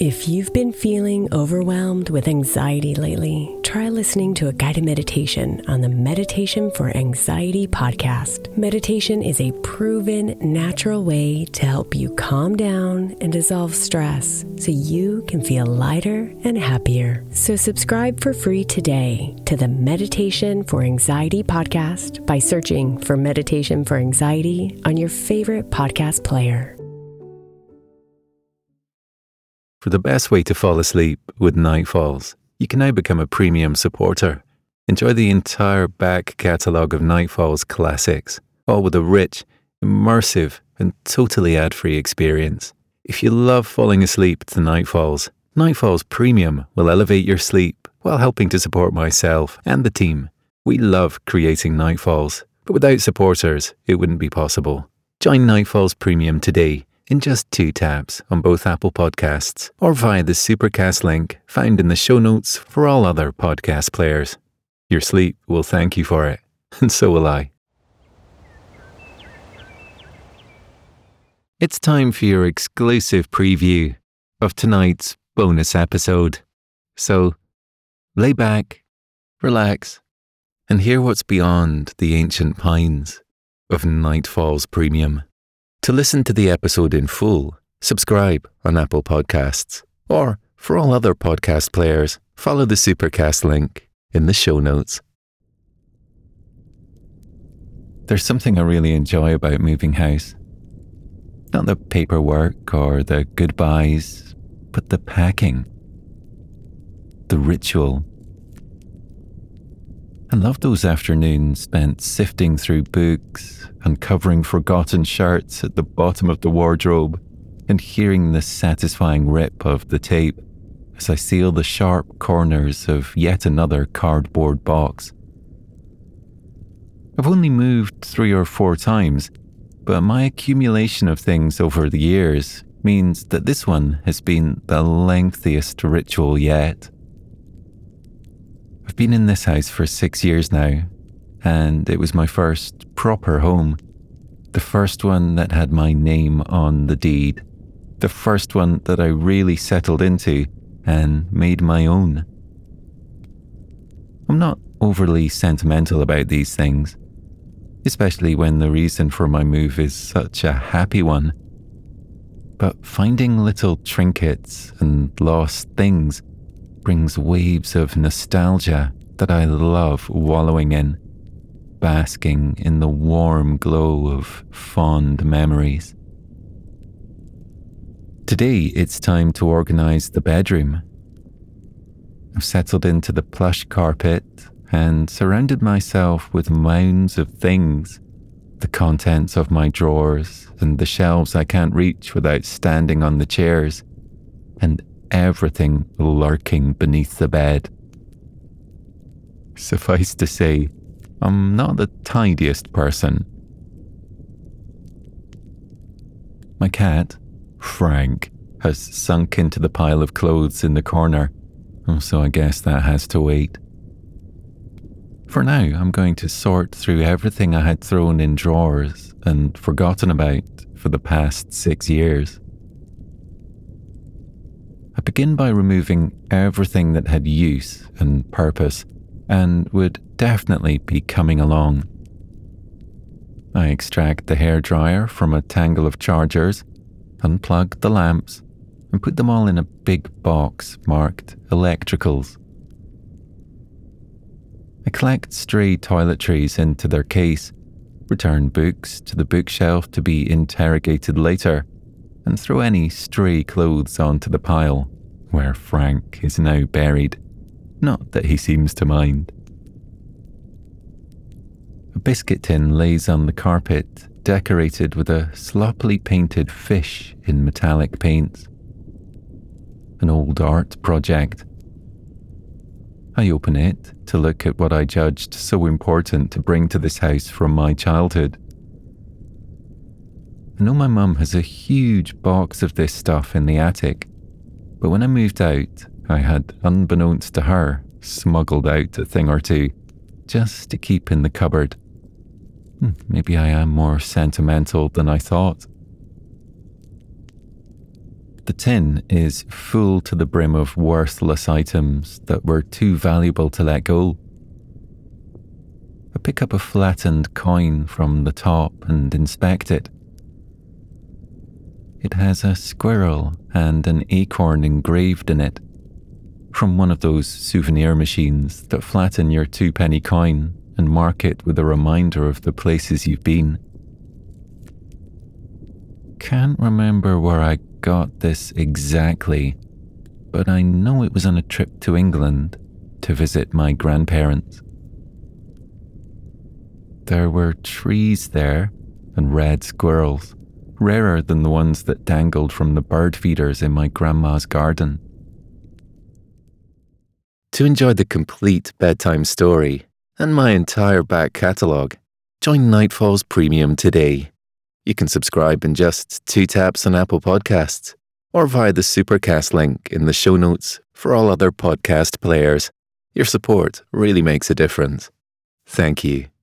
If you've been feeling overwhelmed with anxiety lately, try listening to a guided meditation on the Meditation for Anxiety podcast. Meditation is a proven, natural way to help you calm down and dissolve stress so you can feel lighter and happier. So subscribe for free today to the Meditation for Anxiety podcast by searching for Meditation for Anxiety on your favorite podcast player. For the best way to fall asleep with Nightfalls, you can now become a premium supporter. Enjoy the entire back catalogue of Nightfalls classics, all with a rich, immersive, and totally ad-free experience. If you love falling asleep to Nightfalls, Nightfalls Premium will elevate your sleep while helping to support myself and the team. We love creating Nightfalls, but without supporters, it wouldn't be possible. Join Nightfalls Premium today in just 2 taps on both Apple Podcasts or via the Supercast link found in the show notes for all other podcast players. Your sleep will thank you for it, and so will I. It's time for your exclusive preview of tonight's bonus episode. So, lay back, relax, and hear what's beyond the ancient pines of Nightfalls Premium. To listen to the episode in full, subscribe on Apple Podcasts, or for all other podcast players, follow the Supercast link in the show notes. There's something I really enjoy about moving house. Not the paperwork or the goodbyes, but the packing, the ritual. I love those afternoons spent sifting through books, uncovering forgotten shirts at the bottom of the wardrobe, and hearing the satisfying rip of the tape as I seal the sharp corners of yet another cardboard box. I've only moved 3 or 4 times, but my accumulation of things over the years means that this one has been the lengthiest ritual yet. I've been in this house for 6 years now, and it was my first proper home. The first one that had my name on the deed. The first one that I really settled into and made my own. I'm not overly sentimental about these things, especially when the reason for my move is such a happy one. But finding little trinkets and lost things brings waves of nostalgia that I love wallowing in, basking in the warm glow of fond memories. Today it's time to organise the bedroom. I've settled into the plush carpet and surrounded myself with mounds of things, the contents of my drawers and the shelves I can't reach without standing on the chairs, and everything lurking beneath the bed. Suffice to say, I'm not the tidiest person. My cat, Frank, has sunk into the pile of clothes in the corner, so I guess that has to wait. For now, I'm going to sort through everything I had thrown in drawers and forgotten about for the past 6 years. I begin by removing everything that had use and purpose and would definitely be coming along. I extract the hairdryer from a tangle of chargers, unplug the lamps, and put them all in a big box marked electricals. I collect stray toiletries into their case, return books to the bookshelf to be interrogated later, and throw any stray clothes onto the pile, where Frank is now buried. Not that he seems to mind. A biscuit tin lays on the carpet, decorated with a sloppily painted fish in metallic paints. An old art project. I open it to look at what I judged so important to bring to this house from my childhood. I know my mum has a huge box of this stuff in the attic, but when I moved out, I had, unbeknownst to her, smuggled out a thing or two, just to keep in the cupboard. Maybe I am more sentimental than I thought. The The tin is full to the brim of worthless items that were too valuable to let go. I pick up a flattened coin from the top and inspect it. It has a squirrel and an acorn engraved in it, from one of those souvenir machines that flatten your 2-penny coin and mark it with a reminder of the places you've been. Can't remember where I got this exactly, but I know it was on a trip to England to visit my grandparents. There were trees there and red squirrels, rarer than the ones that dangled from the bird feeders in my grandma's garden. To enjoy the complete bedtime story and my entire back catalogue, join Nightfalls Premium today. You can subscribe in just 2 taps on Apple Podcasts or via the Supercast link in the show notes for all other podcast players. Your support really makes a difference. Thank you.